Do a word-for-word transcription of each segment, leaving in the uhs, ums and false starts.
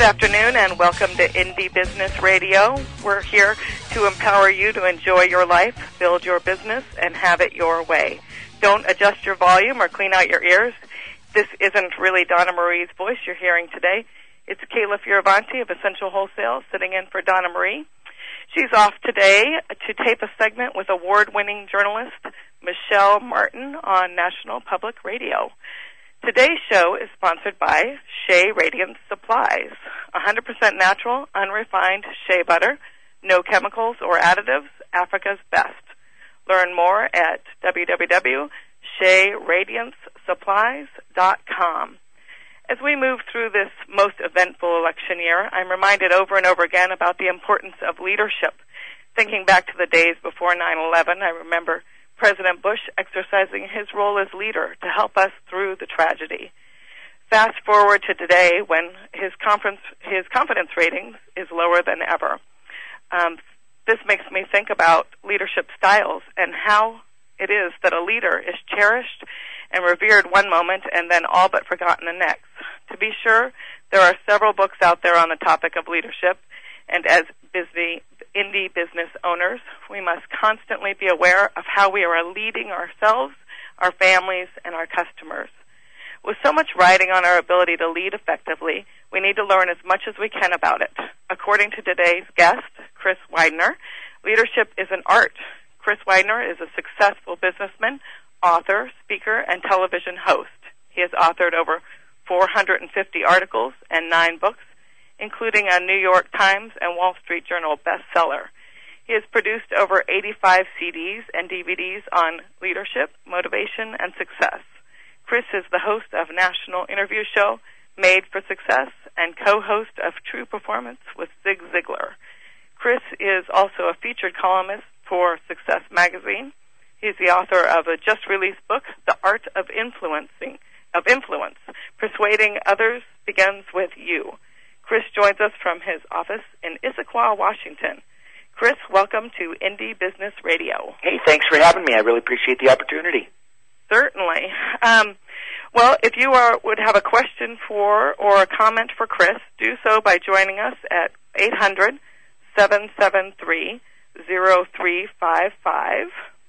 Good afternoon and welcome to Indie Business Radio. We're here to empower you to enjoy your life, build your business, and have it your way. Don't adjust your volume or clean out your ears. This isn't really Donna Marie's voice you're hearing today. It's Kayla Fioravanti of Essential Wholesale sitting in for Donna Marie. She's off today to tape a segment with award-winning journalist Michelle Martin on National Public Radio. Today's show is sponsored by Shea Radiance Supplies, one hundred percent natural, unrefined shea butter, no chemicals or additives, Africa's best. Learn more at w w w dot shea radiance supplies dot com. As we move through this most eventful election year, I'm reminded over and over again about the importance of leadership. Thinking back to the days before nine eleven, I remember President Bush exercising his role as leader to help us through the tragedy. Fast forward to today when his conference, his confidence rating is lower than ever. Um, this makes me think about leadership styles and how it is that a leader is cherished and revered one moment and then all but forgotten the next. To be sure, there are several books out there on the topic of leadership, and as busy indie business owners, we must constantly be aware of how we are leading ourselves, our families, and our customers. With so much riding on our ability to lead effectively, we need to learn as much as we can about it. According to today's guest, Chris Widener, leadership is an art. Chris Widener is a successful businessman, author, speaker, and television host. He has authored over four hundred fifty articles and nine books, including a New York Times and Wall Street Journal bestseller. He has produced over eighty-five C Ds and D V Ds on leadership, motivation, and success. Chris is the host of National Interview Show, Made for Success, and co-host of True Performance with Zig Ziglar. Chris is also a featured columnist for Success Magazine. He's the author of a just-released book, The Art of Influencing, of Influence. Persuading Others Begins with You. Chris joins us from his office in Issaquah, Washington. Chris, welcome to Indie Business Radio. Hey, thanks for having me. I really appreciate the opportunity. Certainly. Um, well, if you are, would have a question for or a comment for Chris, do so by joining us at eight hundred, seven seven three, zero three five five.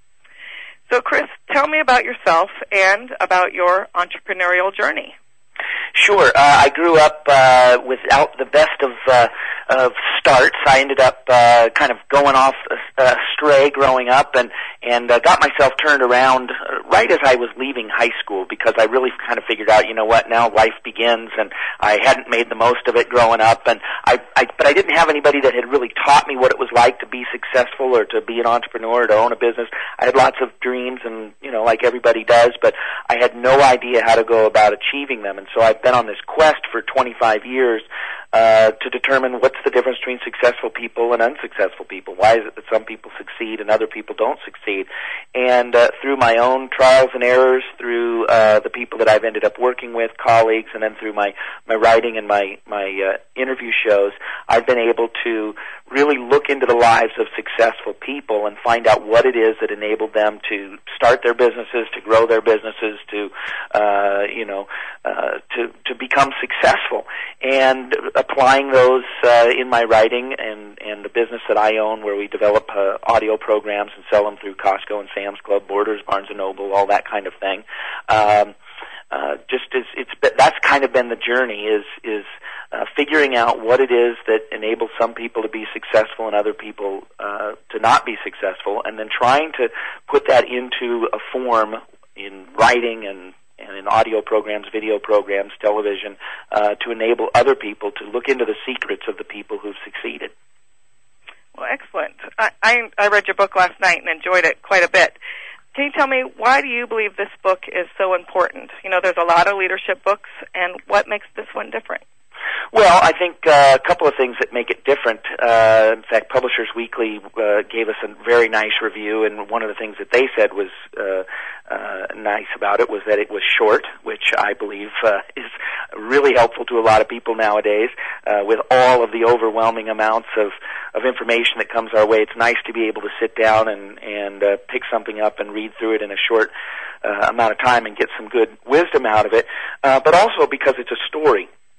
So, Chris, tell me about yourself and about your entrepreneurial journey. Sure. Uh, I grew up uh, without the best of uh, of starts. I ended up uh, kind of going off uh, astray growing up, and and uh, got myself turned around right as I was leaving high school, because I really kind of figured out, you know what, now life begins, and I hadn't made the most of it growing up, and I, I but I didn't have anybody that had really taught me what it was like to be successful or to be an entrepreneur, to own a business. I had lots of dreams, and you know, like everybody does, but I had no idea how to go about achieving them, and so I've been on this quest for twenty-five years uh, to determine what's the difference between successful people and unsuccessful people. Why is it that some people succeed and other people don't succeed? And uh, through my own trials and errors, through uh, the people that I've ended up working with, colleagues, and then through my, my writing and my, my uh, interview shows, I've been able to really look into the lives of successful people and find out what it is that enabled them to start their businesses, to grow their businesses, to, uh, you know, uh, to, to become successful. And applying those uh, in my writing and, and the business that I own, where we develop uh, audio programs and sell them through Costco and Sam's Club, Borders, Barnes and Noble, all that kind of thing. Um, uh, just as it's that's kind of been the journey, is is uh, figuring out what it is that enables some people to be successful and other people uh, to not be successful, and then trying to put that into a form in writing and and in audio programs, video programs, television, uh, to enable other people to look into the secrets of the people who've succeeded. Well, excellent. I, I, I read your book last night and enjoyed it quite a bit. Can you tell me, why do you believe this book is so important? You know, there's a lot of leadership books, and what makes this one different? Well, I think uh, a couple of things that make it different. Uh, in fact, Publishers Weekly uh, gave us a very nice review, and one of the things that they said was uh, uh, nice about it was that it was short, which I believe uh, is really helpful to a lot of people nowadays. Uh, with all of the overwhelming amounts of, of information that comes our way, it's nice to be able to sit down and, and uh, pick something up and read through it in a short uh, amount of time and get some good wisdom out of it, uh, but also because it's a story.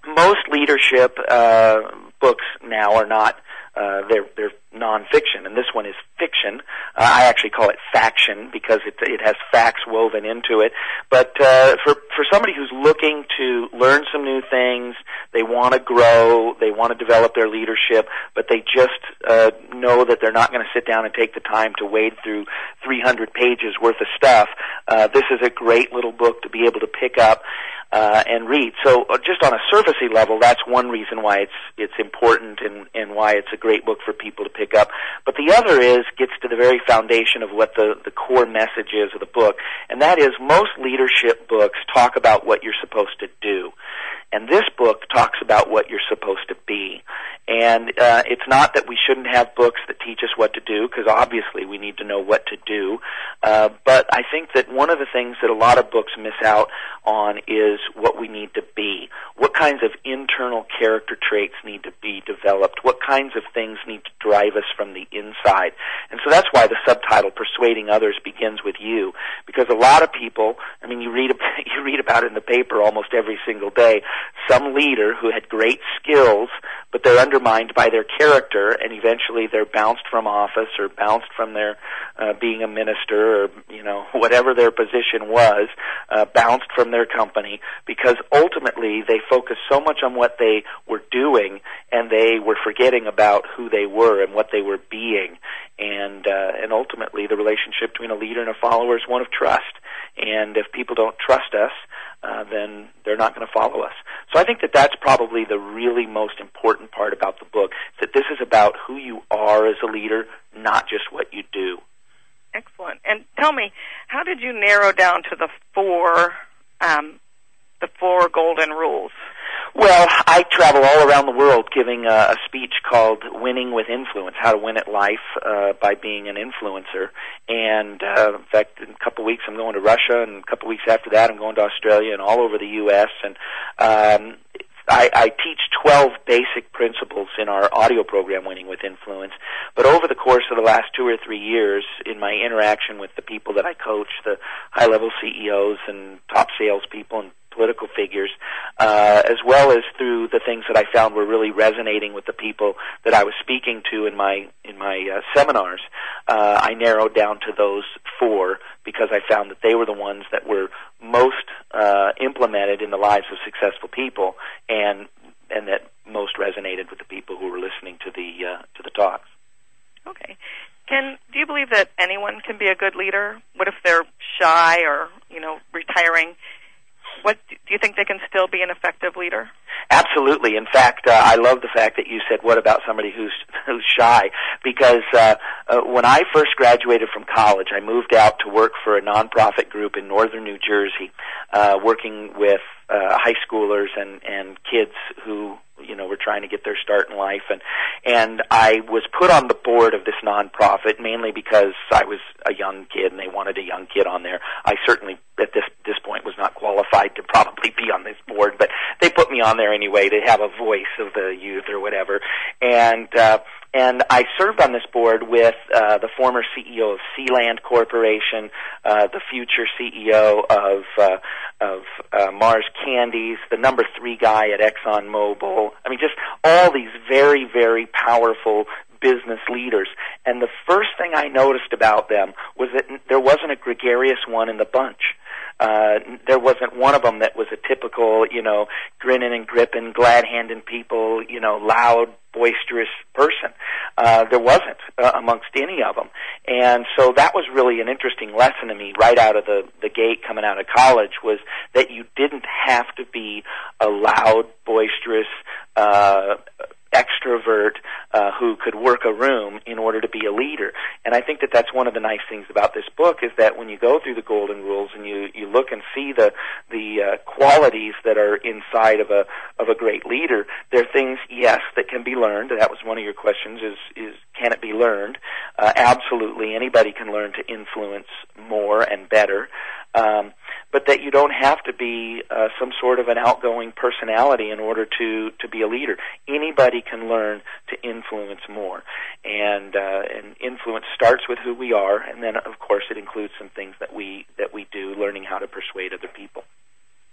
most leadership uh, books now are not. Uh, they're, they're nonfiction, and this one is fiction. Uh, I actually call it faction because it, it has facts woven into it. But uh, for for somebody who's looking to learn some new things, they want to grow, they want to develop their leadership, but they just uh, know that they're not going to sit down and take the time to wade through three hundred pages worth of stuff. Uh, this is a great little book to be able to pick up Uh, and read. So uh, just on a surfacey level, that's one reason why it's it's important and, and why it's a great book for people to pick up. But the other is gets to the very foundation of what the, the core message is of the book, and that is most leadership books talk about what you're supposed to do. And this book talks about what you're supposed to be. And uh, it's not that we shouldn't have books that teach us what to do, because obviously we need to know what to do. Uh, but I think that one of the things that a lot of books miss out on is what we need to be. What kinds of internal character traits need to be developed? What kinds of things need to drive us from the inside? And so that's why the subtitle, Persuading Others, begins with you. Because a lot of people, I mean, you read, you read about it in the paper almost every single day, some leader who had great skills, but they're undermined by their character, and eventually they're bounced from office or bounced from their uh, being a minister or, you know, whatever their position was, uh, bounced from their company, because ultimately they focused so much on what they were doing and they were forgetting about who they were and what they were being. And, uh, and ultimately the relationship between a leader and a follower is one of trust. And if people don't trust us, uh, then they're not going to follow us. So I think that that's probably the really most important part about the book, that this is about who you are as a leader, not just what you do. Excellent. And tell me, how did you narrow down to the four, um, the four golden rules? Well, I travel all around the world giving a, a speech called Winning with Influence, How to Win at Life uh, by Being an Influencer. And, uh, in fact, in a couple of weeks I'm going to Russia, and a couple of weeks after that I'm going to Australia and all over the U S And um, I, I teach twelve basic principles in our audio program, Winning with Influence. But over the course of the last two or three years, in my interaction with the people that I coach, the high-level C E Os and top salespeople and political figures, uh, as well as through the things that I found were really resonating with the people that I was speaking to in my in my uh, seminars, uh, I narrowed down to those four because I found that they were the ones that were most uh, implemented in the lives of successful people, and and that most resonated with the people who were listening to the uh, to the talks. Okay. Can do you believe that anyone can be a good leader? What if they're shy or, you know, retiring? What do you think they can still be an effective leader? Absolutely. In fact, uh, I love the fact that you said, what about somebody who's who's shy? Because uh, uh, when I first graduated from college, I moved out to work for a nonprofit group in northern New Jersey, uh, working with uh, high schoolers and, and kids who, you know, were trying to get their start in life. And, and I was put on the board of this nonprofit mainly because I was a young kid and they wanted a young kid on there. I certainly, at this, this point, was not qualified to probably be on this board, but they put me on there anyway to have a voice of the youth or whatever. And, uh, And I served on this board with uh, the former C E O of Sealand Corporation, uh, the future C E O of uh, of uh, Mars Candies, the number three guy at ExxonMobil. I mean, just all these very, very powerful business leaders. And the first thing I noticed about them was that there wasn't a gregarious one in the bunch. Uh, there wasn't one of them that was a typical, you know, grinning and gripping, glad-handing people, you know, loud, boisterous person. Uh, there wasn't uh, amongst any of them. And so that was really an interesting lesson to me right out of the, the gate coming out of college, was that you didn't have to be a loud, boisterous, uh, extrovert uh, who could work a room in order to be a leader. And I think that that's one of the nice things about this book, is that when you go through the golden rules and you, you look and see the the uh, qualities that are inside of a of a great leader, there are things, yes, that can be learned. That was one of your questions, is is can it be learned? Uh, absolutely, anybody can learn to influence more and better. Um, but that you don't have to be uh, some sort of an outgoing personality in order to, to be a leader. Anybody can learn to influence more. And uh, and influence starts with who we are, and then, of course, it includes some things that we that we do, learning how to persuade other people.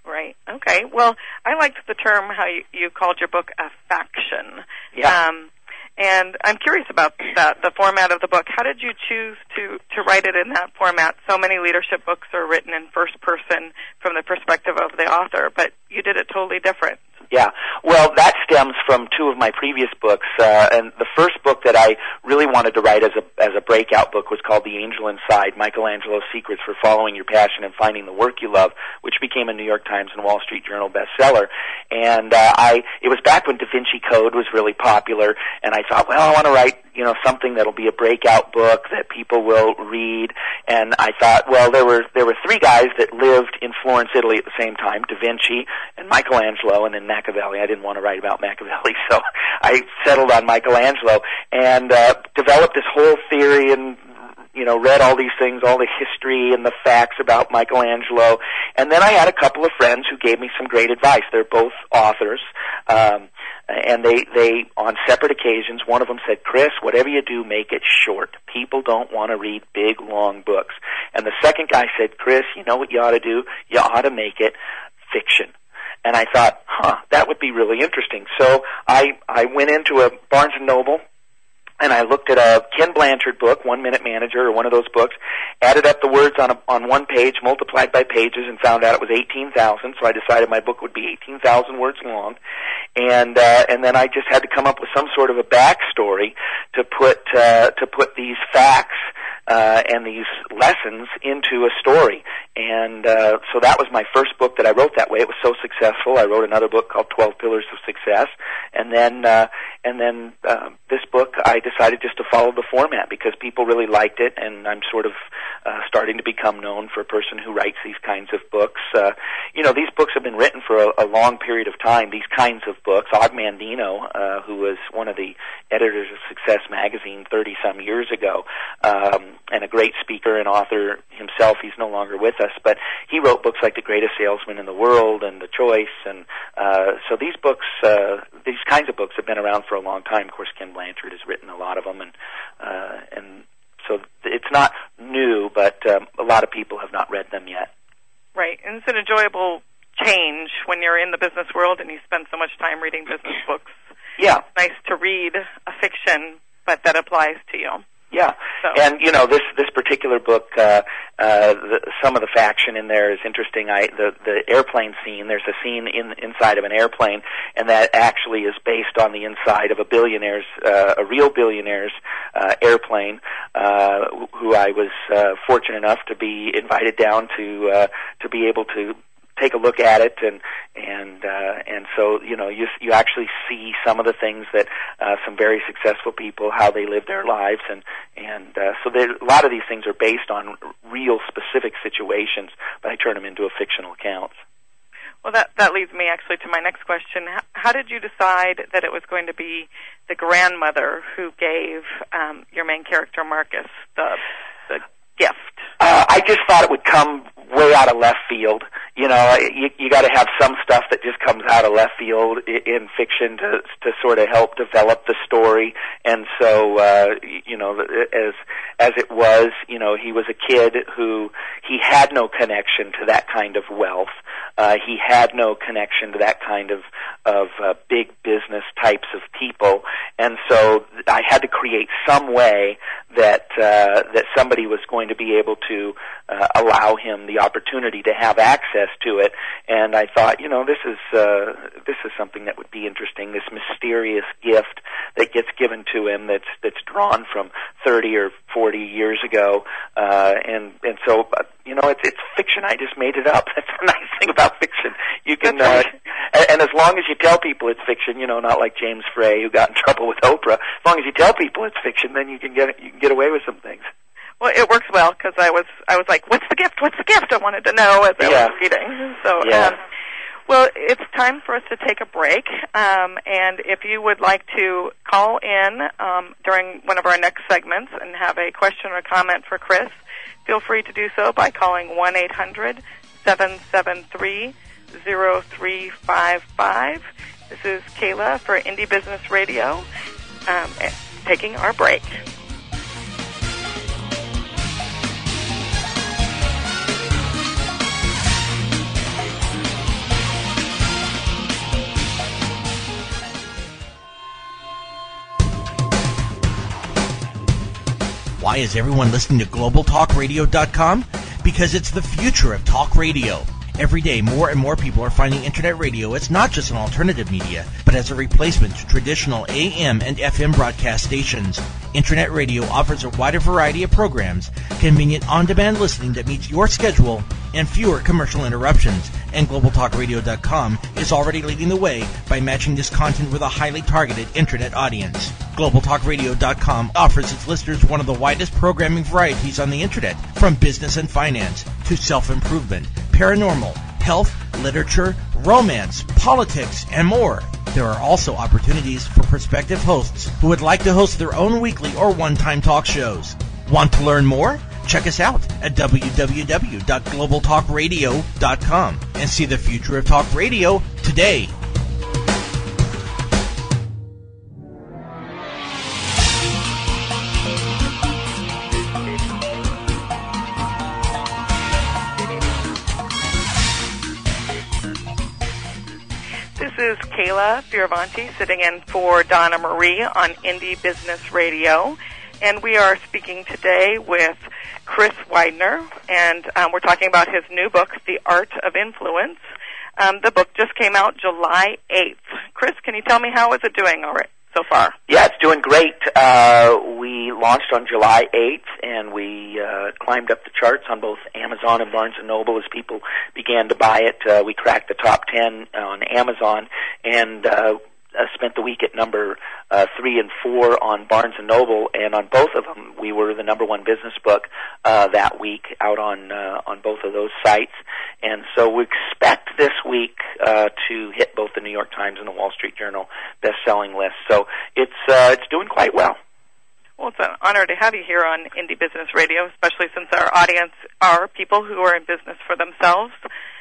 Right. Okay. Well, I liked the term how you, you called your book a faction. Yeah. Um, and I'm curious about that, the format of the book. How did you choose to, to write it in that format? So many leadership books are written in first person from the perspective of the author, but you did it totally different. Yeah, well, that stems from two of my previous books, uh, and the first book that I really wanted to write as a as a breakout book was called The Angel Inside, Michelangelo's Secrets for Following Your Passion and Finding the Work You Love, which became a New York Times and Wall Street Journal bestseller. And uh, I it was back when Da Vinci Code was really popular, and I thought, well, I want to write, you know, something that'll be a breakout book that people will read. And I thought, well, there were there were three guys that lived in Florence, Italy at the same time, Da Vinci and Michelangelo, and then Machiavelli. I didn't want to write about Machiavelli, so I settled on Michelangelo and uh, developed this whole theory and, you know, read all these things, all the history and the facts about Michelangelo. And then I had a couple of friends who gave me some great advice. They're both authors. Um, and they, they, on separate occasions, one of them said, Chris, whatever you do, make it short. People don't want to read big, long books. And the second guy said, Chris, you know what you ought to do? You ought to make it fiction. And I thought, huh, that would be really interesting. So I, I went into a Barnes and Noble, and I looked at a Ken Blanchard book, One Minute Manager, or one of those books, added up the words on a, on one page, multiplied by pages, and found out it was eighteen thousand. So I decided my book would be eighteen thousand words long, and uh, and then I just had to come up with some sort of a backstory to put uh, to put these facts uh, and these lessons into a story. And uh, so that was my first book that I wrote that way. It was so successful. I wrote another book called Twelve Pillars of Success, and then uh, and then uh, this book I decided just to follow the format because people really liked it, and I'm sort of uh, starting to become known for a person who writes these kinds of books. Uh, you know, these books have been written for a, a long period of time. These kinds of books. Og Mandino, uh, who was one of the editors of Success magazine thirty some years ago, um, and a great speaker and author himself. He's no longer with us, but he wrote books like The Greatest Salesman in the World and The Choice, and uh, so these books, uh, these kinds of books have been around for a long time. Of course, Ken Blanchard has written a lot of them, and uh, and so it's not new, but um, a lot of people have not read them yet. Right, and it's an enjoyable change when you're in the business world and you spend so much time reading business books. Yeah. It's nice to read a fiction, but that applies to you. Yeah, so. And you know this this particular book, uh, uh, the, some of the faction in there is interesting. I the the airplane scene. There's a scene in inside of an airplane, and that actually is based on the inside of a billionaire's, uh, a real billionaire's uh, airplane, uh, who I was uh, fortunate enough to be invited down to uh, to be able to take a look at it, and and uh, and so you know you you actually see some of the things that uh, some very successful people, how they live their lives, and and uh, so there, a lot of these things are based on real specific situations, but I turn them into a fictional accounts. Well, that that leads me actually to my next question. How, how did you decide that it was going to be the grandmother who gave um, your main character Marcus the the gift? Uh, I just thought it would come way out of left field. You know, you, you got to have some stuff that just comes out of left field in, in fiction to to sort of help develop the story. And so, uh, you know, as as it was, you know, he was a kid who he had no connection to that kind of wealth. Uh, he had no connection to that kind of of uh, big business types of people, and so I had to create some way that uh, that somebody was going to be able to uh, allow him the opportunity to have access to it. And I thought, you know, this is uh, this is something that would be interesting. This mysterious gift that gets given to him that's that's drawn from thirty or forty years ago, uh, and and so uh, you know, it's it's fiction. I just made it up. That's the nice thing about fiction. You can, uh, and, and as long as you tell people it's fiction, you know, not like James Frey who got in trouble with Oprah. As long as you tell people it's fiction, then you can get you can get away with some things. Well, it works well because I was I was like, what's the gift? What's the gift? I wanted to know as I yeah. was reading. So, yeah. um, well, it's time for us to take a break. Um, and if you would like to call in um, during one of our next segments and have a question or comment for Chris, feel free to do so by calling one eight hundred seven seven three zero three five five. This is Kayla for Indie Business Radio, um, taking our break. Why is everyone listening to global talk radio dot com? Because it's the future of talk radio. Every day, more and more people are finding Internet radio as not just an alternative media, but as a replacement to traditional A M and F M broadcast stations. Internet radio offers a wider variety of programs, convenient on-demand listening that meets your schedule, and fewer commercial interruptions. And global talk radio dot com is already leading the way by matching this content with a highly targeted Internet audience. global talk radio dot com offers its listeners one of the widest programming varieties on the Internet, from business and finance to self-improvement, paranormal, health, literature, romance, politics, and more. There are also opportunities for prospective hosts who would like to host their own weekly or one-time talk shows. Want to learn more? Check us out at w w w dot global talk radio dot com and see the future of talk radio today. This is Kayla Fioravanti sitting in for Donna Marie on Indie Business Radio, and we are speaking today with Chris Widener, and um, we're talking about his new book, The Art of Influence. Um, the book just came out July eighth. Chris, can you tell me how is it doing all right so far? Yeah, it's doing great. Uh, we launched on July eighth, and we uh, climbed up the charts on both Amazon and Barnes and Noble as people began to buy it. Uh, we cracked the top ten on Amazon, and uh, uh, spent the week at number uh, three and four on Barnes and Noble, and on both of them, we were the number one business book uh, that week out on uh, on both of those sites. And so we expect this week uh, to hit both the New York Times and the Wall Street Journal best-selling list. So it's uh, it's doing quite well. Well, it's an honor to have you here on Indie Business Radio, especially since our audience are people who are in business for themselves.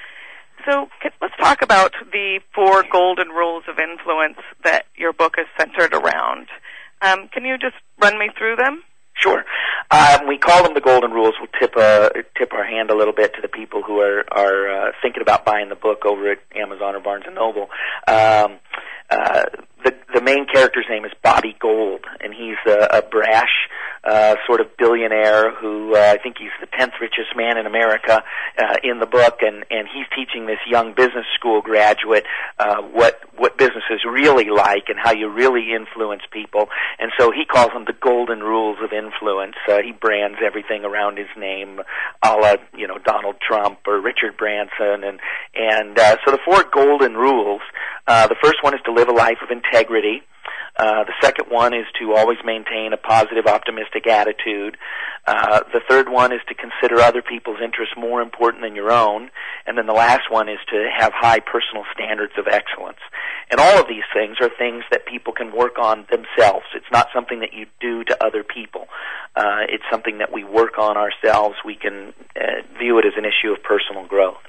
So let's talk about the four golden rules of influence that your book is centered around. Um, can you just run me through them? Sure. Um, we call them the golden rules. We'll tip uh, tip our hand a little bit to the people who are are uh, thinking about buying the book over at Amazon or Barnes and Noble. Um, uh, the the main character's name is Bobby Gold, and he's a, a brash uh, sort of billionaire who uh, I think he's the tenth richest man in America uh, in the book, and and he's teaching this young business school graduate uh, what what business is really like and how you really influence people. And so he calls them the golden rules of influence. Uh, he brands everything around his name, a la, you know, Donald Trump or Richard Branson. And, and uh, so the four golden rules, uh, the first one is to live a life of integrity. Uh, the second one is to always maintain a positive, optimistic attitude. Uh, the third one is to consider other people's interests more important than your own. And then the last one is to have high personal standards of excellence. And all of these things are things that people can work on themselves. It's not something that you do to other people. Uh, it's something that we work on ourselves. We can uh, view it as an issue of personal growth.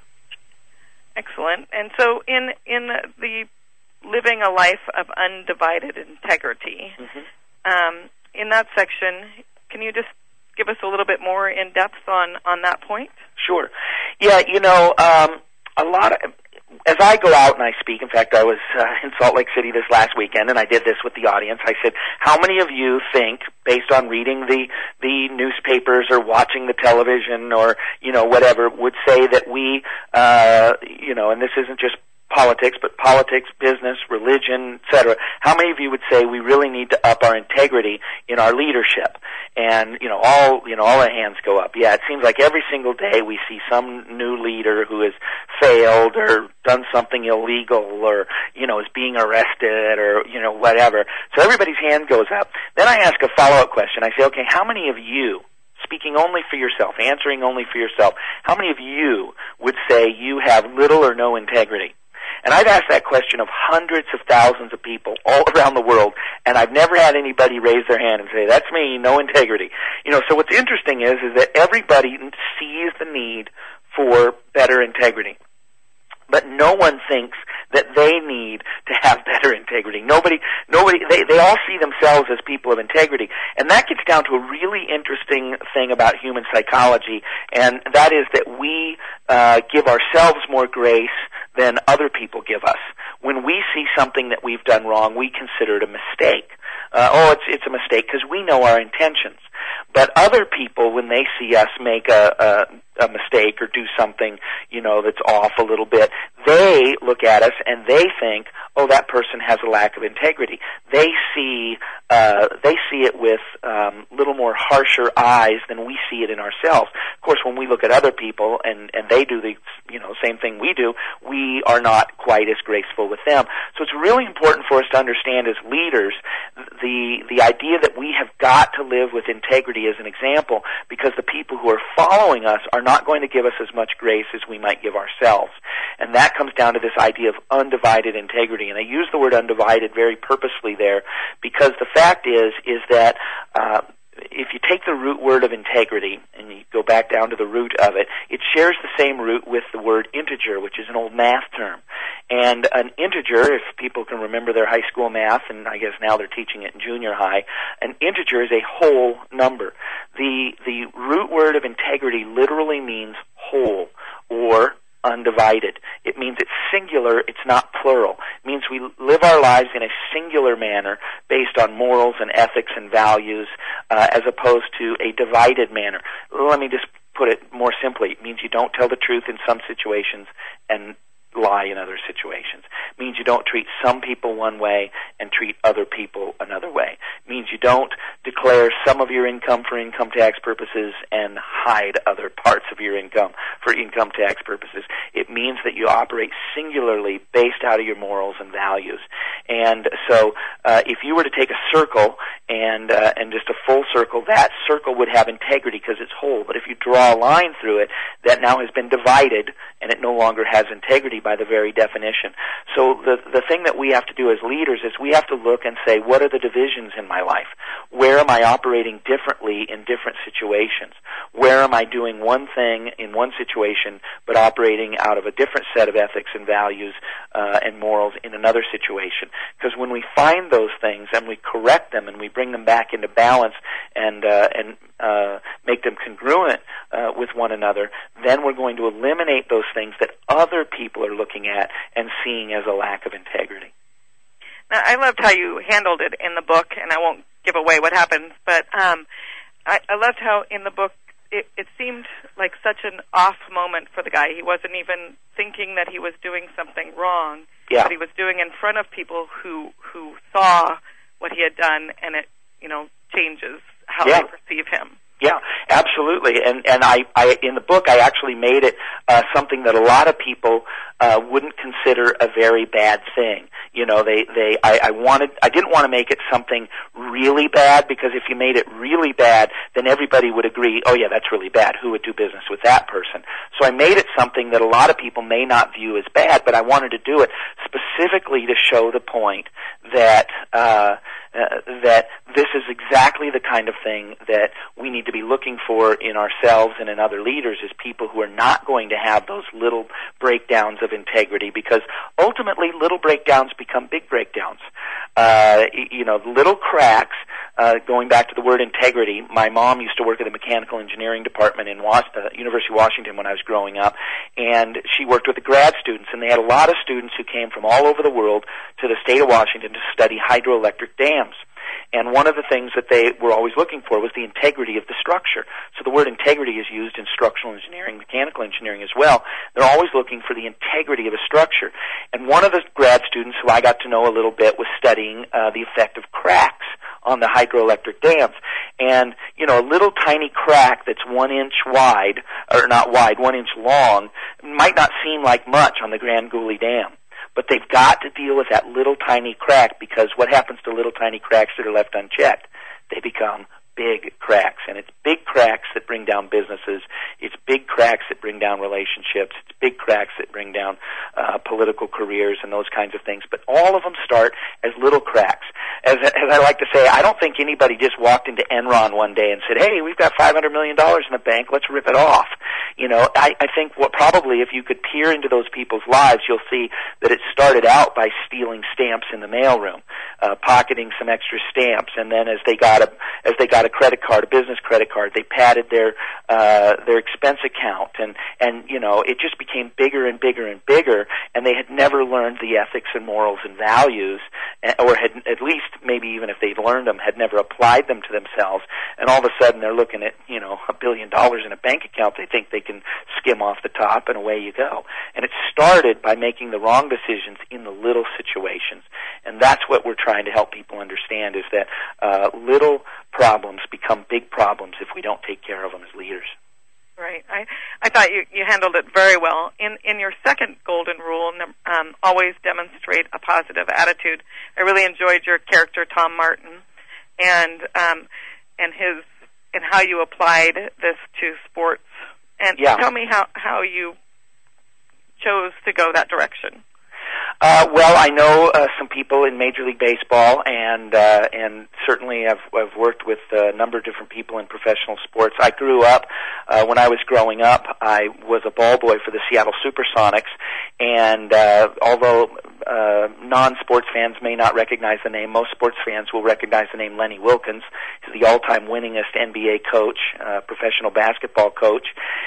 Excellent. And so in in the living a life of undivided integrity, mm-hmm. um, in that section, can you just give us a little bit more in depth on, on that point? Sure. Yeah, you know, um, a lot of, as I go out and I speak, in fact, I was uh, in Salt Lake City this last weekend, and I did this with the audience. I said, how many of you think, based on reading the, the newspapers or watching the television or, you know, whatever, would say that we, uh, you know, and this isn't just politics, but politics, business, religion, et cetera. How many of you would say we really need to up our integrity in our leadership? And, you know, all, you know, all the hands go up. Yeah, it seems like every single day we see some new leader who has failed or done something illegal or, you know, is being arrested or, you know, whatever. So everybody's hand goes up. Then I ask a follow-up question. I say, okay, how many of you, speaking only for yourself, answering only for yourself, how many of you would say you have little or no integrity? And I've asked that question of hundreds of thousands of people all around the world, and I've never had anybody raise their hand and say, that's me, no integrity. You know, so what's interesting is, is that everybody sees the need for better integrity. But no one thinks that they need to have better integrity. Nobody, nobody, they, they all see themselves as people of integrity. And that gets down to a really interesting thing about human psychology, and that is that we uh, give ourselves more grace than other people give us. When we see something that we've done wrong, we consider it a mistake. Uh, oh, it's, it's a mistake because we know our intentions. But other people, when they see us make a, a, a mistake or do something, you know, that's off a little bit, they look at us and they think, oh, that person has a lack of integrity. They see uh, they see it with um, little more harsher eyes than we see it in ourselves. Of course, when we look at other people and, and they do the you know same thing we do, we are not quite as graceful with them. So it's really important for us to understand as leaders the the idea that we have got to live with integrity as an example, because the people who are following us are not going to give us as much grace as we might give ourselves. And that comes down to this idea of undivided integrity. And I use the word undivided very purposely there, because the fact is, is that uh, if you take the root word of integrity and you go back down to the root of it, it shares the same root with the word integer, which is an old math term. And an integer, if people can remember their high school math, and I guess now they're teaching it in junior high, an integer is a whole number. The, the root word of integrity literally means whole or undivided. It means it's singular, it's not plural. It means we live our lives in a singular manner based on morals and ethics and values uh, as opposed to a divided manner. Let me just put it more simply. It means you don't tell the truth in some situations and lie in other situations. It means you don't treat some people one way and treat other people another way. It means you don't declare some of your income for income tax purposes and hide other parts of your income for income tax purposes. It means that you operate singularly based out of your morals and values. And so uh, if you were to take a circle and uh, and just a full circle, that circle would have integrity because it's whole. But if you draw a line through it, that now has been divided and it no longer has integrity by the very definition. So the the thing that we have to do as leaders is we have to look and say, what are the divisions in my life? Where am I operating differently in different situations? Where am I doing one thing in one situation but operating out of a different set of ethics and values uh, and morals in another situation? Because when we find those things and we correct them and we bring them back into balance and uh, and uh, make them congruent uh, with one another, then we're going to eliminate those things that other people are looking at and seeing as a lack of integrity. Now, I loved how you handled it in the book, and I won't give away what happens, but um, I, I loved how in the book it, it seemed like such an off moment for the guy. He wasn't even thinking that he was doing something wrong, yeah. but he was doing in front of people who who saw what he had done, and it, you know, changes how yeah. they perceive him. Yeah, absolutely. And and I, I in the book I actually made it uh, something that a lot of people uh, wouldn't consider a very bad thing. You know, they they I, I wanted I didn't want to make it something really bad, because if you made it really bad, then everybody would agree, oh yeah, that's really bad. Who would do business with that person? So I made it something that a lot of people may not view as bad, but I wanted to do it specifically to show the point that uh, uh, that this is exactly the kind of thing that we need to be looking for in ourselves and in other leaders, is people who are not going to have those little breakdowns of integrity, because ultimately little breakdowns become big breakdowns. Uh, you know, little cracks, uh, going back to the word integrity, my mom used to work at the mechanical engineering department in Was- uh, University of Washington when I was growing up, and she worked with the grad students, and they had a lot of students who came from all over the world to the state of Washington to study hydroelectric dams. And one of the things that they were always looking for was the integrity of the structure. So the word integrity is used in structural engineering, mechanical engineering as well. They're always looking for the integrity of a structure. And one of the grad students who I got to know a little bit was studying uh, the effect of cracks on the hydroelectric dams. And, you know, a little tiny crack that's one inch wide, or not wide, one inch long, might not seem like much on the Grand Coulee Dam. But they've got to deal with that little tiny crack, because what happens to little tiny cracks that are left unchecked? They become big cracks. And it's big cracks that bring down businesses. It's big cracks that bring down relationships. It's big cracks that bring down uh, political careers and those kinds of things. But all of them start as little cracks. As, as I like to say, I don't think anybody just walked into Enron one day and said, hey, we've got five hundred million dollars in the bank, let's rip it off. You know, I, I think what probably if you could peer into those people's lives, you'll see that it started out by stealing stamps in the mailroom, uh, pocketing some extra stamps, and then as they got a as they got a credit card, a business credit card, they padded their uh, their expense account, and and you know, it just became bigger and bigger and bigger, and they had never learned the ethics and morals and values, or had at least maybe even if they'd learned them, had never applied them to themselves, and all of a sudden they're looking at, you know, a billion dollars in a bank account they think they can skim off the top, and away you go. And it started by making the wrong decisions in the little situations, and that's what we're trying to help people understand, is that uh, little problems become big problems if we don't take care of them as leaders. Right. I, I thought you, you handled it very well. In in your second golden rule, um, always demonstrate a positive attitude. I really enjoyed your character, Tom Martin, and um, and his and how you applied this to sports. And yeah. tell me how, how you chose to go that direction. Uh, well, I know uh, some people in Major League Baseball, and uh, and certainly I've, I've worked with a number of different people in professional sports. I grew up, uh, when I was growing up, I was a ball boy for the Seattle Supersonics, and uh, although uh, non-sports fans may not recognize the name, most sports fans will recognize the name Lenny Wilkens. He's the all-time winningest N B A coach, uh, professional basketball coach,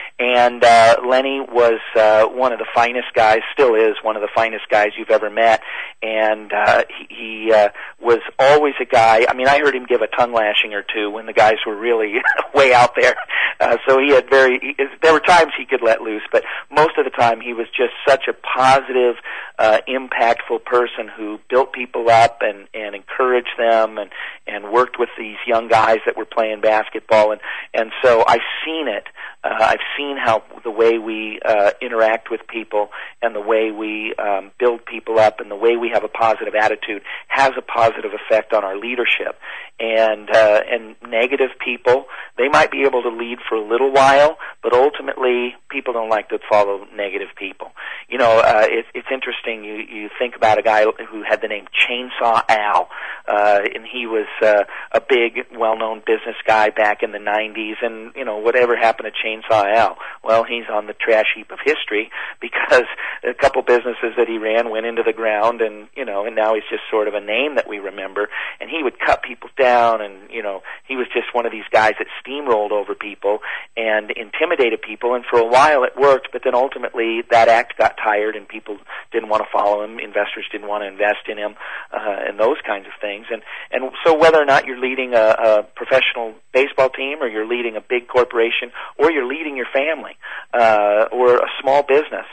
and uh, Lenny was uh, one of the finest guys, still is one of the finest guys you've ever met, and uh, he, he uh, was always a guy. I mean, I heard him give a tongue lashing or two when the guys were really way out there. Uh, so he had very. He, there were times he could let loose, but most of the time he was just such a positive, uh, impactful person who built people up and, and encouraged them, and and worked with these young guys that were playing basketball, and and so I've seen it. Uh, I've seen how the way we uh, interact with people and the way we um, build people up and the way we have a positive attitude has a positive effect on our leadership. And uh, and negative people, they might be able to lead for a little while, but ultimately people don't like to follow negative people. You know, uh, it, it's interesting. You you think about a guy who had the name Chainsaw Al, uh, and he was uh, a big, well-known business guy back in the nineties. And you know, whatever happened to Chainsaw Al? Well, he's on the trash heap of history because a couple businesses that he ran went into the ground, and you know, and now he's just sort of a name that we remember. And he would cut people down, and you know, he was just one of these guys that steamrolled over people and intimidated people. And for a while it worked, but then ultimately that act got tired, and people didn't want to follow him. Investors didn't want to invest in him, uh, and those kinds of things. And and so whether or not you're leading a, a professional baseball team, or you're leading a big corporation, or you're leading your family, uh, or a small business,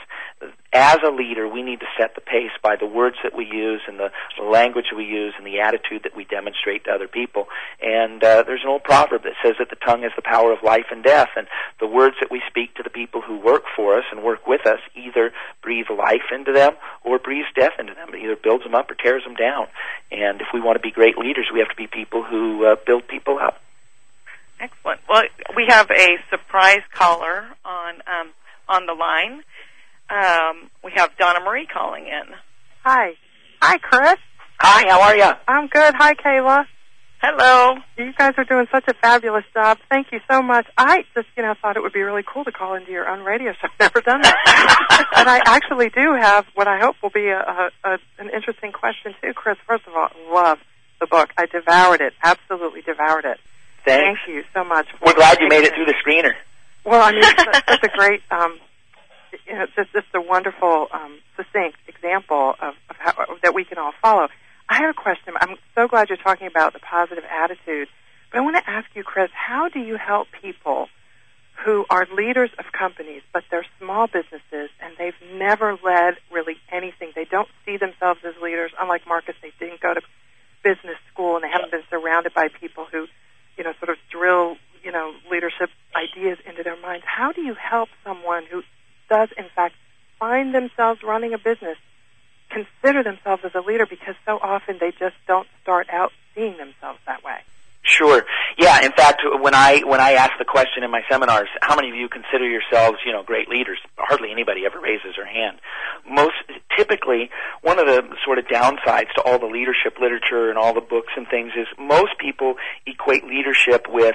as a leader, we need to set the pace by the words that we use and the, the language we use and the attitude that we demonstrate to other people. And uh, there's an old proverb that says that the tongue has the power of life and death, and the words that we speak to the people who work for us and work with us either breathe life into them or breathes death into them. It either builds them up or tears them down. And if we want to be great leaders, we have to be people who uh, build people up. Excellent. Well, we have a surprise caller on um, on the line. Um, we have Donna Marie calling in. Hi. Hi, Chris. Hi, how are you? I'm good. Hi, Kayla. Hello. You guys are doing such a fabulous job. Thank you so much. I just, you know, thought it would be really cool to call into your own radio show. I've never done that. And I actually do have what I hope will be a, a, a an interesting question, too, Chris. First of all, love the book. I devoured it. Absolutely devoured it. Thanks. Thank you so much. We're glad you made it through the screener. Well, I mean, it's such a great... Um, You know, just just a wonderful, um, succinct example of, of how that we can all follow. I have a question. I'm so glad you're talking about the positive attitude, but I want to ask you, Chris, how do you help people who are leaders of companies, but they're small businesses and they've never led really anything? They don't see themselves as leaders. Unlike Marcus, they didn't go to business school and they haven't been surrounded by people who, you know, sort of drill, you know, leadership ideas into their minds. How do you help someone who does, in fact, find themselves running a business, consider themselves as a leader, because so often they just don't start out seeing themselves that way? Sure. Yeah, in fact, when I when I ask the question in my seminars, how many of you consider yourselves, you know, great leaders? Hardly anybody ever raises their hand. Most typically, one of the sort of downsides to all the leadership literature and all the books and things is most people equate leadership with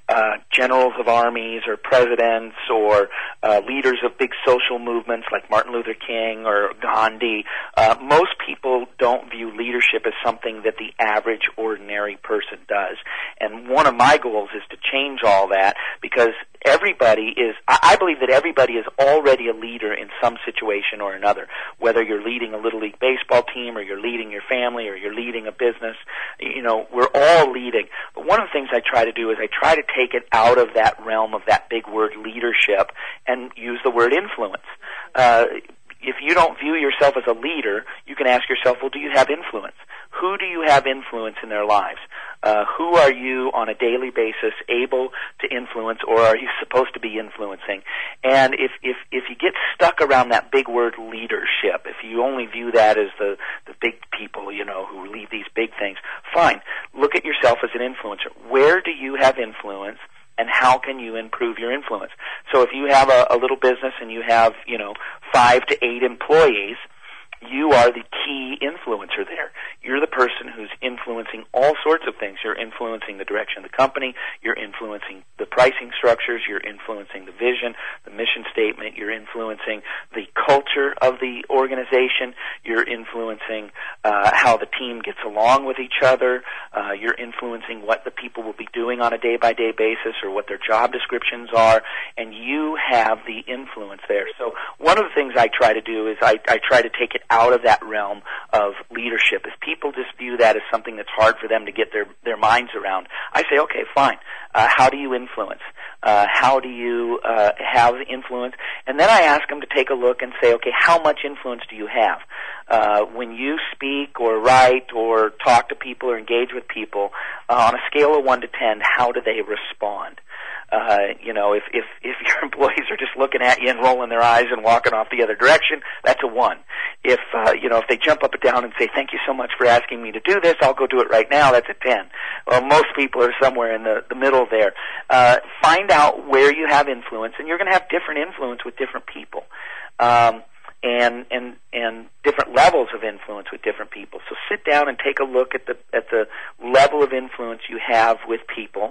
uh, generals of armies or presidents or uh, leaders of big social movements like Martin Luther King or Gandhi, uh, most people don't view leadership as something that the average ordinary person does. And one of my goals is to change all that, because everybody is, I believe that everybody is already a leader in some situation or another, whether you're leading a Little League baseball team or you're leading your family or you're leading a business. You know, we're all leading. But one of the things I try to do is I try to take it out of that realm of that big word leadership and use the word influence. Uh, if you don't view yourself as a leader, you can ask yourself, well, do you have influence? Who do you have influence in their lives? Uh, who are you on a daily basis able to influence, or are you supposed to be influencing? And if, if, if you get stuck around that big word leadership, if you only view that as the, the big people, you know, who lead these big things, fine. Look at yourself as an influencer. Where do you have influence? And how can you improve your influence? So if you have a, a little business and you have, you know, five to eight employees, you are the key influencer there. You're the person who's influencing all sorts of things. You're influencing the direction of the company. You're influencing the pricing structures. You're influencing the vision, the mission statement. You're influencing the culture of the organization. You're influencing uh, how the team gets along with each other. Uh, you're influencing what the people will be doing on a day-by-day basis or what their job descriptions are, and you have the influence there. So one of the things I try to do is I, I try to take it out of that realm of leadership. If people just view that as something that's hard for them to get their, their minds around, I say, okay, fine. Uh, how do you influence? Uh, how do you uh, have influence? And then I ask them to take a look and say, okay, how much influence do you have? Uh, when you speak or write or talk to people or engage with people, uh, on a scale of one to ten, how do they respond? Uh, you know, if, if, if your employees are just looking at you and rolling their eyes and walking off the other direction, that's a one. If, uh, you know, if they jump up and down and say, thank you so much for asking me to do this, I'll go do it right now, that's a ten. Well, most people are somewhere in the, the middle there. Uh, find out where you have influence, and you're going to have different influence with different people. Um, and, and, and different levels of influence with different people. So sit down and take a look at the, at the level of influence you have with people,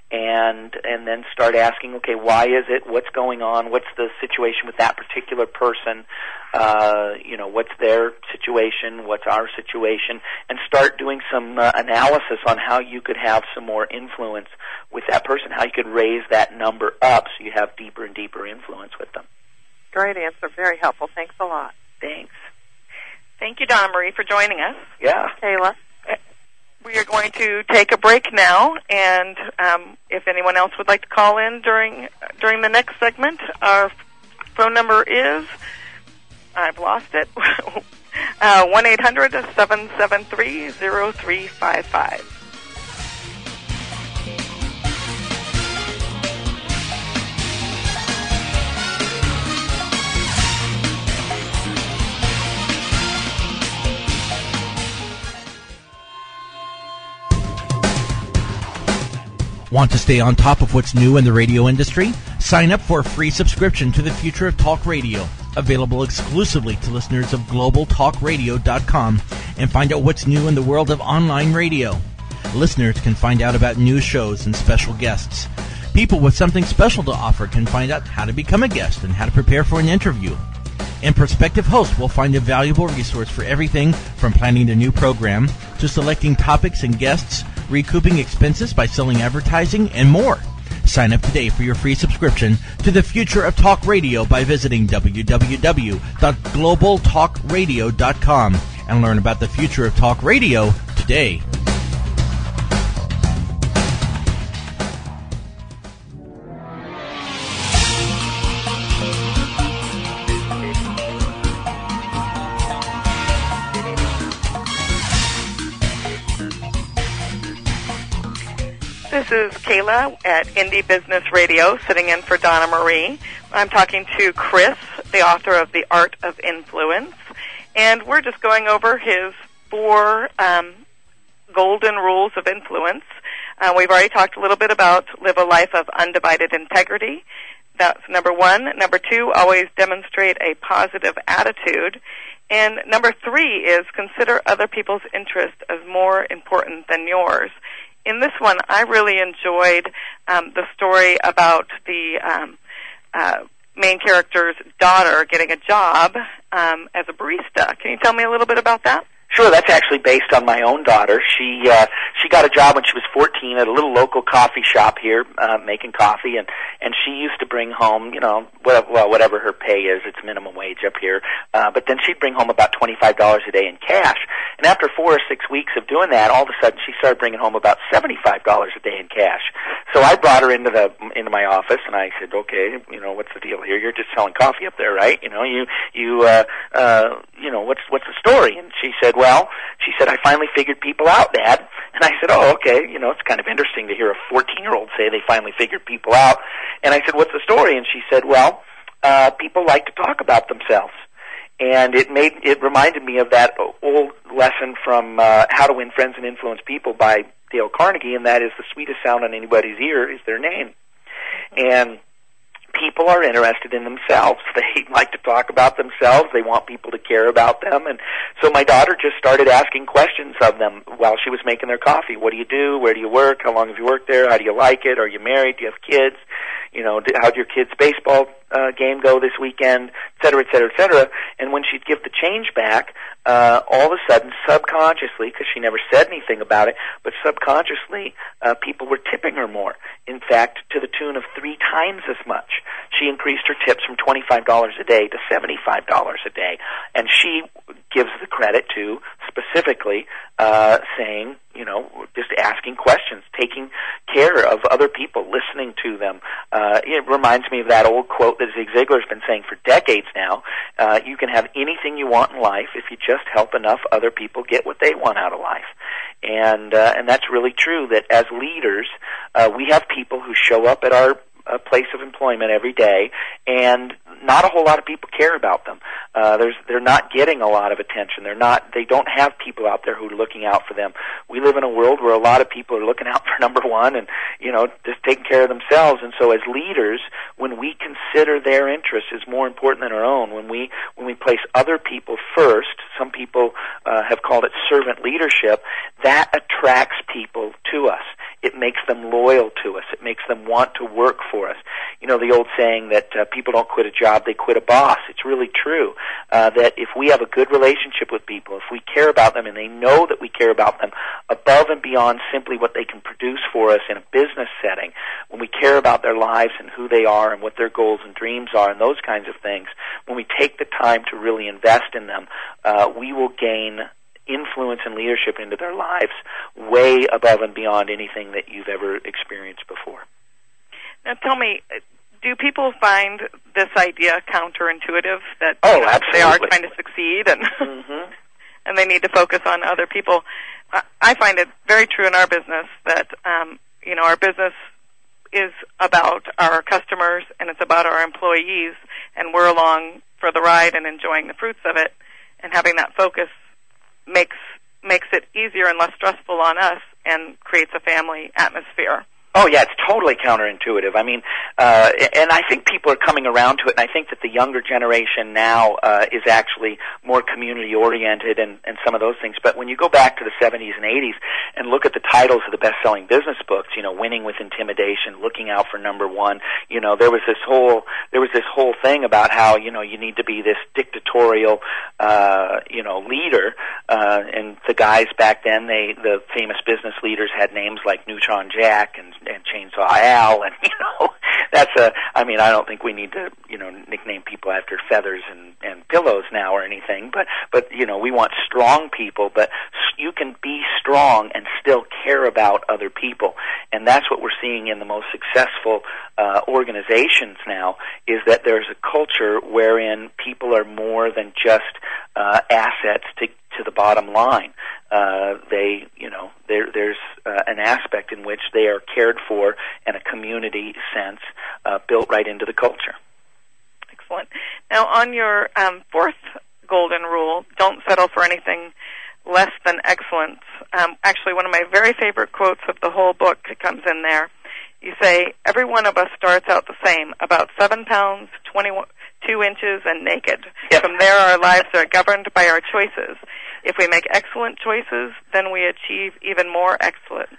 and and then start asking, okay, why is it? What's going on? What's the situation with that particular person? Uh, you know, what's their situation? What's our situation? And start doing some uh, analysis on how you could have some more influence with that person, how you could raise that number up so you have deeper and deeper influence with them. Great answer. Very helpful. Thanks a lot. Thanks. Thank you, Donna Marie, for joining us. Yeah. Kayla. We are going to take a break now, and um, if anyone else would like to call in during during the next segment, our phone number is, I've lost it, uh, one eight hundred seven seven three zero three five five. Want to stay on top of what's new in the radio industry? Sign up for a free subscription to the Future of Talk Radio, available exclusively to listeners of global talk radio dot com, and find out what's new in the world of online radio. Listeners can find out about new shows and special guests. People with something special to offer can find out how to become a guest and how to prepare for an interview. And prospective hosts will find a valuable resource for everything from planning a new program to selecting topics and guests, recouping expenses by selling advertising, and more. Sign up today for your free subscription to the Future of Talk Radio by visiting w w w dot global talk radio dot com and learn about the future of talk radio today. This is Kayla at Indie Business Radio, sitting in for Donna Marie. I'm talking to Chris, the author of The Art of Influence, and we're just going over his four um, golden rules of influence. Uh, we've already talked a little bit about live a life of undivided integrity. That's number one. Number two, always demonstrate a positive attitude. And number three is consider other people's interest as more important than yours. in this one, I really enjoyed um, the story about the um, uh, main character's daughter getting a job um, as a barista. Can you tell me a little bit about that? Sure, that's actually based on my own daughter. She uh, she got a job when she was fourteen at a little local coffee shop here, uh, making coffee, and and she used to bring home, you know, whatever, well, whatever her pay is. It's minimum wage up here, uh, but then she'd bring home about twenty-five dollars a day in cash. And after four or six weeks of doing that, all of a sudden she started bringing home about seventy-five dollars a day in cash. So I brought her into the into my office, and I said, okay, you know, what's the deal here? You're just selling coffee up there, right? You know, you you uh, uh, you know, what's what's the story? And she said, well, she said, I finally figured people out, Dad. And I said, oh, okay, you know, it's kind of interesting to hear a fourteen-year-old say they finally figured people out. And I said, what's the story? And she said, well, uh, people like to talk about themselves. And it made it reminded me of that old lesson from uh, How to Win Friends and Influence People by Dale Carnegie, and that is the sweetest sound on anybody's ear is their name. And people are interested in themselves. They like to talk about themselves. They want people to care about them. And so my daughter just started asking questions of them while she was making their coffee. What do you do? Where do you work? How long have you worked there? How do you like it? Are you married? Do you have kids? You know, how'd your kid's baseball uh, game go this weekend? Et cetera, et cetera, et cetera. And when she'd give the change back, uh, all of a sudden, subconsciously, because she never said anything about it, but subconsciously, uh, people were tipping her more. In fact, to the tune of three times as much. She increased her tips from twenty-five dollars a day to seventy-five dollars a day. And she gives the credit to specifically uh, saying, you know, just asking questions, taking care of other people, listening to them. Uh, it reminds me of that old quote that Zig Ziglar's been saying for decades now. Uh, you can have anything you want in life if you just help enough other people get what they want out of life. And uh, and that's really true, that as leaders, uh, we have people who show up at our a place of employment every day, and not a whole lot of people care about them. Uh, there's, they're not getting a lot of attention. They're not, they don't have people out there who are looking out for them. We live in a world where a lot of people are looking out for number one and, you know, just taking care of themselves. And so as leaders, when we consider their interests as more important than our own, when we, when we place other people first, some people uh, have called it servant leadership, that attracts people to us. It makes them loyal to us. It makes them want to work for us. You know, the old saying that uh, people don't quit a job, they quit a boss. It's really true. Uh, that if we have a good relationship with people, if we care about them and they know that we care about them above and beyond simply what they can produce for us in a business setting, when we care about their lives and who they are and what their goals and dreams are and those kinds of things, when we take the time to really invest in them, uh, we will gain influence and leadership into their lives way above and beyond anything that you've ever experienced before. Now tell me, do people find this idea counterintuitive, that oh, you know, absolutely. they are trying to succeed and mm-hmm. and they need to focus on other people? I find it very true in our business that um, you know, our business is about our customers and it's about our employees, and we're along for the ride and enjoying the fruits of it, and having that focus makes makes it easier and less stressful on us and creates a family atmosphere. Oh, yeah, it's totally counterintuitive. I mean, uh, and I think people are coming around to it, and I think that the younger generation now uh, is actually more community-oriented and, and some of those things. But when you go back to the seventies and eighties and look at the titles of the best-selling business books, you know, Winning with Intimidation, Looking Out for Number One, you know, there was this whole there was this whole thing about how, you know, you need to be this dictatorial, uh, you know, leader. Uh, and the guys back then, they the famous business leaders had names like Neutron Jack and and Chainsaw Al, and, you know, that's a, I mean, I don't think we need to, you know, nickname people after feathers and, and pillows now or anything, but, but, you know, we want strong people, but you can be strong and still care about other people, and that's what we're seeing in the most successful uh, organizations now, is that there's a culture wherein people are more than just uh, assets to to the bottom line. Uh, they, you know, there, there's uh, an aspect in which they are cared for and a community sense uh, built right into the culture. Excellent. Now, on your um, fourth golden rule, don't settle for anything less than excellence. Um, actually, one of my very favorite quotes of the whole book comes in there. You say, every one of us starts out the same, about seven pounds, twenty-two inches, and naked. Yep. From there, our lives are governed by our choices. If we make excellent choices, then we achieve even more excellence.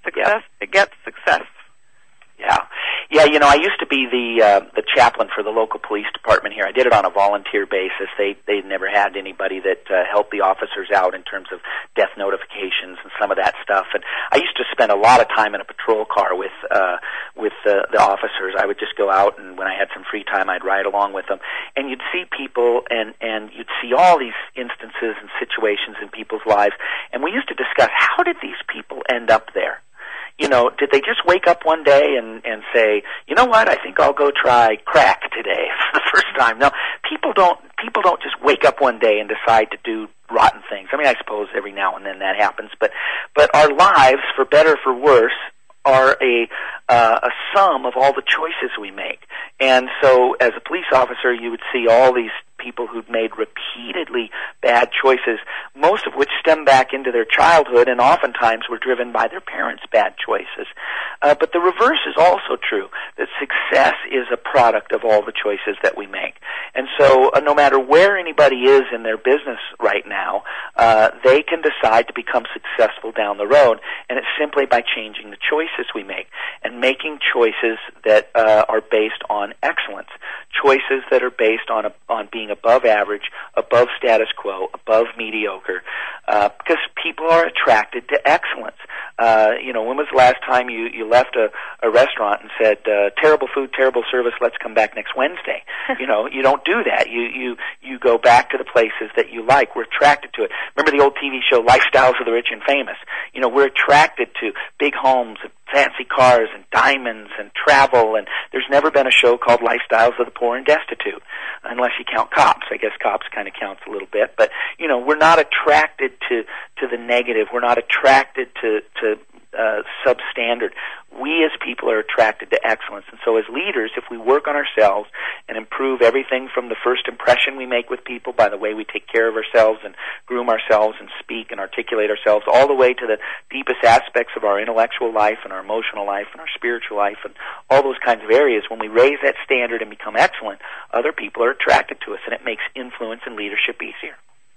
Success Yep. begets success. Yeah. Yeah, you know, I used to be the uh, the chaplain for the local police department here. I did it on a volunteer basis. They they never had anybody that uh, helped the officers out in terms of death notifications and some of that stuff. And I used to spend a lot of time in a patrol car with uh, with uh, the officers. I would just go out, and when I had some free time, I'd ride along with them. And you'd see people, and and you'd see all these instances and situations in people's lives. And we used to discuss, how did these people end up there? You know, did they just wake up one day and, and say, you know what, I think I'll go try crack today for the first time? No, people don't, people don't just wake up one day and decide to do rotten things. I mean, I suppose every now and then that happens, but, but our lives, for better or for worse, are a, uh, a sum of all the choices we make. And so as a police officer, you would see all these people who'd made repeatedly bad choices, most of which stem back into their childhood and oftentimes were driven by their parents' bad choices. Uh, but the reverse is also true, that success is a product of all the choices that we make. And so uh, no matter where anybody is in their business right now, uh, they can decide to become successful down the road, and it's simply by changing the choices we make and making choices that uh, are based on excellence, choices that are based on a, on being above average, above status quo, above mediocre, uh, because people are attracted to excellence. Uh, you know, when was the last time you, you left a, a restaurant and said, uh, terrible food, terrible service, let's come back next Wednesday? You know, you don't do that. You, you, you go back to the places that you like. We're attracted to it. Remember the old T V show Lifestyles of the Rich and Famous? You know, we're attracted to big homes and fancy cars and diamonds and travel, and there's never been a show called Lifestyles of the Poor and Destitute, unless you count Cops. I guess Cops kind of counts a little bit, but, you know, we're not attracted to, to the negative. We're not attracted to, to uh, substandard. We as people are attracted to excellence, and so as leaders, if we work on ourselves and improve everything from the first impression we make with people by the way we take care of ourselves and groom ourselves and speak and articulate ourselves, all the way to the deepest aspects of our intellectual life and our emotional life and our spiritual life and all those kinds of areas, when we raise that standard and become excellent, other people are attracted to us, and it makes influence and leadership easier.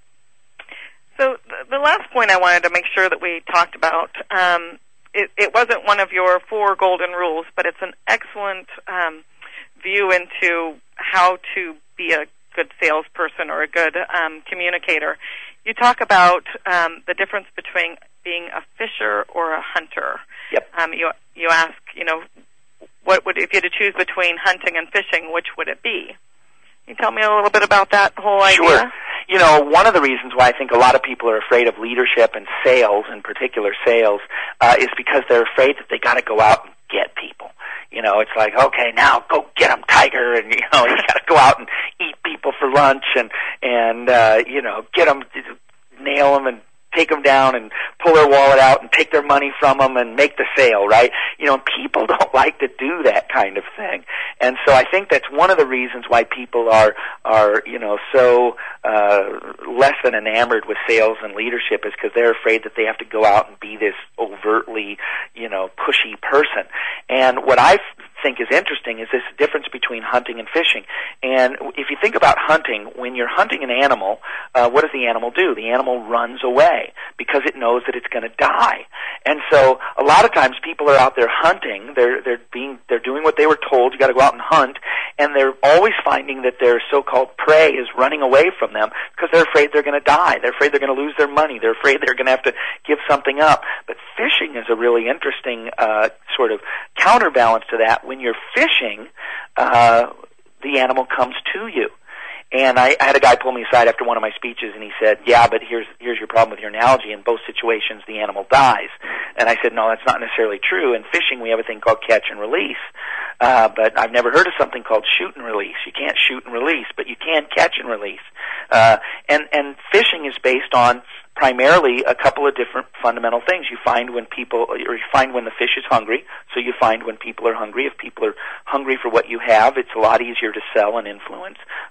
So the last point I wanted to make sure that we talked about, um, it, it wasn't one of your four golden rules, but it's an excellent um, view into how to be a good salesperson or a good um, communicator. You talk about um, the difference between being a fisher or a hunter. Yep. Um, you you ask, you know, what would, if you had to choose between hunting and fishing, which would it be? Can you tell me a little bit about that whole idea? Sure. You know, one of the reasons why I think a lot of people are afraid of leadership and sales, in particular sales, uh, is because they're afraid that they got to go out and get people. You know, it's like, okay, now go get them, Tiger, and, you know, you got to go out and eat people for lunch and, and uh, you know, get them, nail them and take them down and pull their wallet out and take their money from them and make the sale, right? You know, people don't like to do that kind of thing. And so I think that's one of the reasons why people are, are, you know, so, uh, less than enamored with sales and leadership, is because they're afraid that they have to go out and be this overtly, you know, pushy person. And what I think is interesting is this difference between hunting and fishing. And if you think about hunting, when you're hunting an animal, uh, what does the animal do? The animal runs away because it knows that it's going to die. And so a lot of times people are out there hunting. They're they're being they're doing what they were told. You got to go out and hunt, and they're always finding that their so-called prey is running away from them because they're afraid they're going to die. They're afraid they're going to lose their money. They're afraid they're going to have to give something up. But fishing is a really interesting uh, sort of counterbalance to that. When you're fishing, uh, the animal comes to you. And I, I had a guy pull me aside after one of my speeches, and he said, yeah, but here's here's your problem with your analogy. In both situations, the animal dies. And I said, no, that's not necessarily true. In fishing, we have a thing called catch and release. Uh, but I've never heard of something called shoot and release. You can't shoot and release, but you can catch and release. Uh, and, and fishing is based on primarily a couple of different fundamental things. You find when people, or you find when the fish is hungry, so you find when people are hungry. If people are hungry for what you have, it's a lot easier to sell and influence.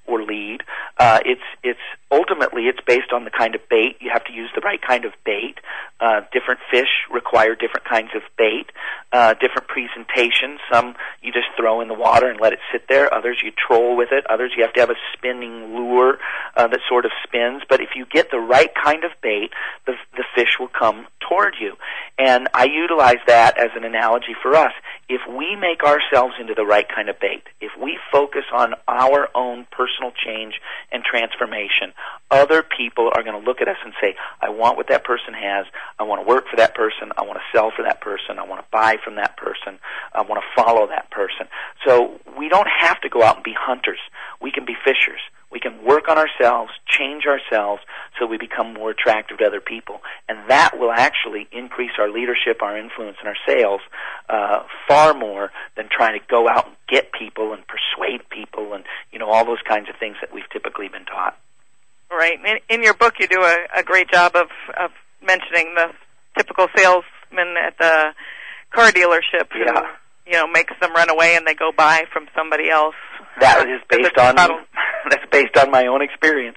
or lead. Uh, it's it's ultimately it's based on the kind of bait. You have to use the right kind of bait. Uh, different fish require different kinds of bait, uh, different presentations. Some you just throw in the water and let it sit there. Others you troll with it. Others you have to have a spinning lure uh, that sort of spins. But if you get the right kind of bait, the, the fish will come toward you. And I utilize that as an analogy for us. If we make ourselves into the right kind of bait, if we focus on our own personal change and transformation, other people are going to look at us and say, I want what that person has. I want to work for that person. I want to sell for that person. I want to buy from that person. I want to follow that person. So we don't have to go out and be hunters. We can be fishers. We can work on ourselves, change ourselves, so we become more attractive to other people. And that will actually increase our leadership, our influence, and our sales uh, far more than trying to go out and get people and persuade people and, you know, all those kinds of things that we've typically been taught. Right. In, in your book, you do a, a great job of, of mentioning the typical salesman at the car dealership who, yeah. you know, makes them run away and they go buy from somebody else. That is based on that's based on my own experience.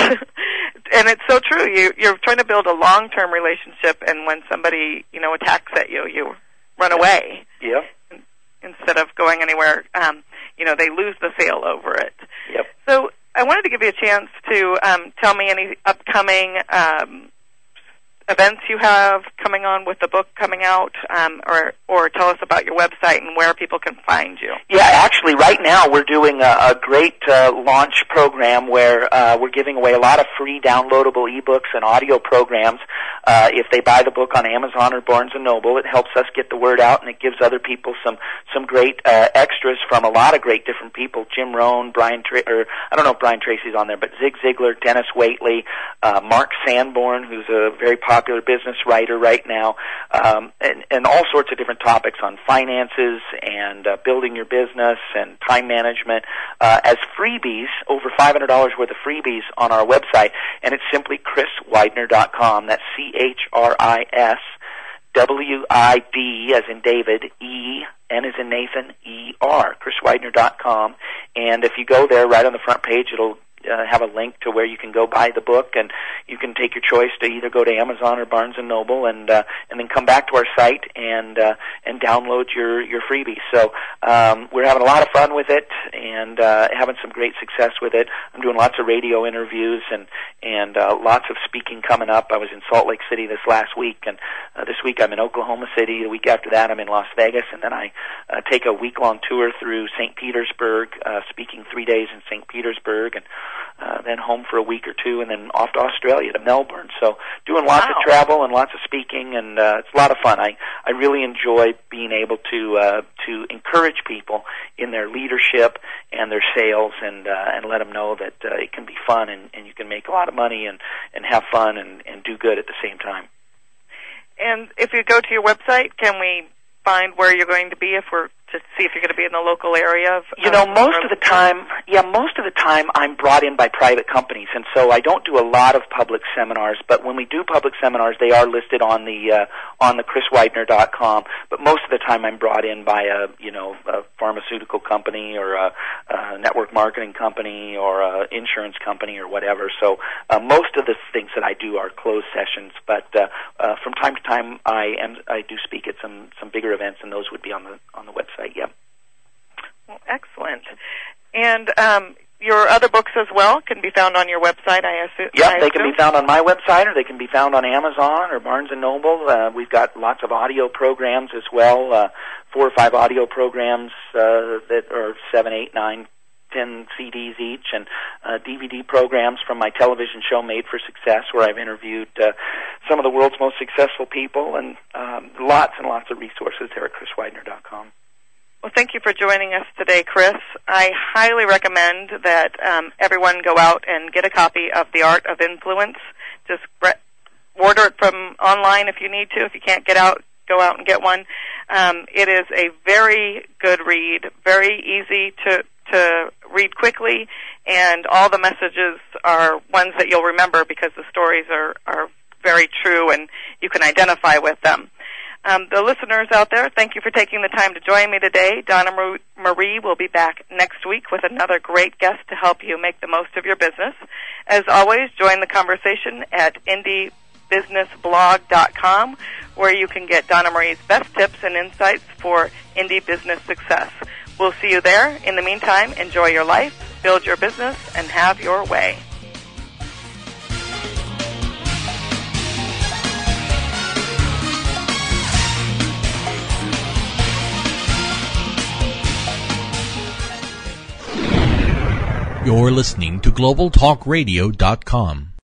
And it's so true. You you're trying to build a long-term relationship, and when somebody, you know, attacks at you, you run away. Yep. Instead of going anywhere, um, you know, they lose the sale over it. Yep. So I wanted to give you a chance to um, tell me any upcoming um, events you have coming on with the book coming out, um, or or tell us about your website and where people can find you. Yeah, actually, right now we're doing a, a great uh, launch program where uh, we're giving away a lot of free downloadable ebooks and audio programs. Uh, if they buy the book on Amazon or Barnes and Noble, it helps us get the word out, and it gives other people some some great uh, extras from a lot of great different people. Jim Rohn, Brian, Tra- or I don't know if Brian Tracy's on there, but Zig Ziglar, Dennis Waitley, uh, Mark Sanborn, who's a very popular business writer right now, um, and, and all sorts of different topics on finances and uh, building your business and time management uh, as freebies, over five hundred dollars worth of freebies on our website, and it's simply chris widener dot com. That's C H R I S W I D as in David, E, N as in Nathan, E R, chris widener dot com. And if you go there, right on the front page, it'll Uh, have a link to where you can go buy the book, and you can take your choice to either go to Amazon or Barnes and Noble, and uh, and then come back to our site and uh, and download your your freebies. So um, we're having a lot of fun with it, and uh, having some great success with it. I'm doing lots of radio interviews and and uh, lots of speaking coming up. I was in Salt Lake City this last week, and uh, this week I'm in Oklahoma City. The week after that I'm in Las Vegas, and then I uh, take a week long tour through Saint Petersburg, uh, speaking three days in Saint Petersburg, and Uh, then home for a week or two, and then off to Australia, to Melbourne. So doing lots wow. of travel and lots of speaking, and uh, it's a lot of fun. I, I really enjoy being able to uh, to encourage people in their leadership and their sales, and uh, and let them know that uh, it can be fun, and, and you can make a lot of money and, and have fun and, and do good at the same time. And if you go to your website, can we find where you're going to be if we're to see if you're going to be in the local area? Of, you know, most of the time, yeah, most of the time I'm brought in by private companies, and so I don't do a lot of public seminars. But when we do public seminars, they are listed on the uh, on the chris widener dot com. But most of the time, I'm brought in by a you know a pharmaceutical company or a, a network marketing company or a insurance company or whatever. So uh, most of the things that I do are closed sessions. But uh, uh, from time to time, I am I do speak at some some bigger events, and those would be on the on the website. Yep. Well, excellent. And um, your other books as well can be found on your website, I assume? Yep, I they assume? can be found on my website, or they can be found on Amazon or Barnes and Noble. Uh, we've got lots of audio programs as well, uh, four or five audio programs uh, that are seven, eight, nine, ten C Ds each, and uh, D V D programs from my television show Made for Success, where I've interviewed uh, some of the world's most successful people, and um, lots and lots of resources there at chris widener dot com. Well, thank you for joining us today, Chris. I highly recommend that um, everyone go out and get a copy of The Art of Influence. Just order it from online if you need to. If you can't get out, go out and get one. Um, it is a very good read, very easy to to read quickly, and all the messages are ones that you'll remember because the stories are, are very true and you can identify with them. Um, the listeners out there, thank you for taking the time to join me today. Donna Marie will be back next week with another great guest to help you make the most of your business. As always, join the conversation at indie business blog dot com, where you can get Donna Marie's best tips and insights for indie business success. We'll see you there. In the meantime, enjoy your life, build your business, and have your way. You're listening to global talk radio dot com.